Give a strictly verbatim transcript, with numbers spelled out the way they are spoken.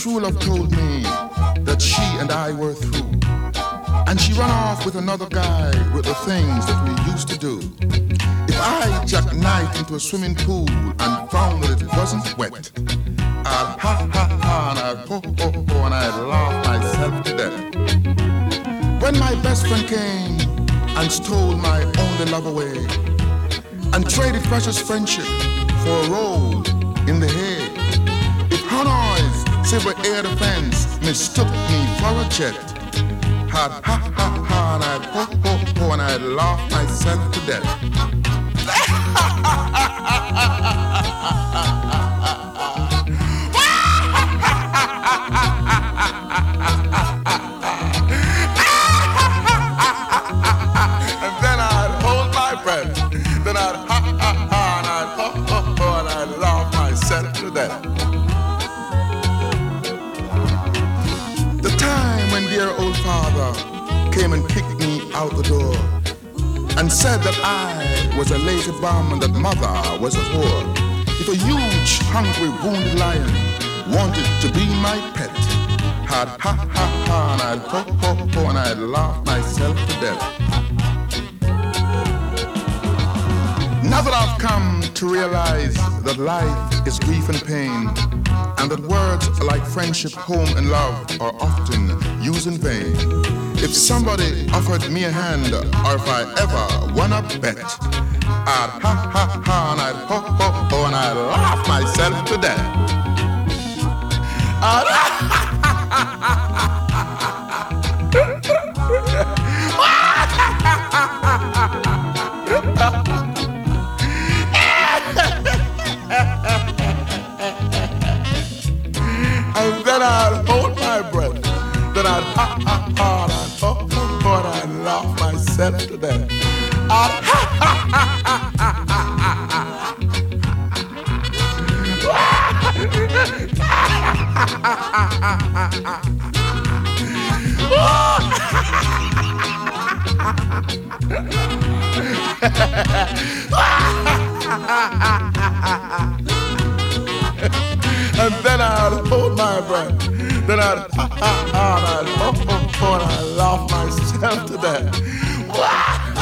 true love told me that she and I were through. And she ran off with another guy with the things that we used to do. If I jackknifed into a swimming pool and found that it wasn't wet, I'd ha ha ha and I'd ho ho ho and I'd laugh myself to death. When my best friend came and stole my only love away and traded precious friendship for a roll in the hay, if Hanoi's silver air defense mistook me for a jet, I'd ha ha ha and I'd ho ho ho and I'd laugh myself to death. And then I'd hold my breath. Then I'd ha ha ha and I'd ho ho ho and I'd laugh myself to death. The time when dear old father came and kicked me out the door and said that I was a lazy bum and that mother was a whore. If a huge, hungry, wounded lion wanted to be my pet, I'd ha ha ha and I'd ho ho ho and I'd laugh myself to death. Now that I've come to realize that life is grief and pain, and that words like friendship, home and love are often used in vain, if somebody offered me a hand, or if I ever won a bet, I'd ha ha ha and I'd ho ho ho and I'd laugh myself to death. I'd ha ha ha ha ha ha. And then I'd hold my breath. Then I'd ha ha ha and I'd ho ho ho and I'd laugh myself to death. I'd ha ha ha ha ha ha ha. And then I'd hold my breath. Then I'd ha ha ha and I'd ho ho ho and I'd laugh myself to death.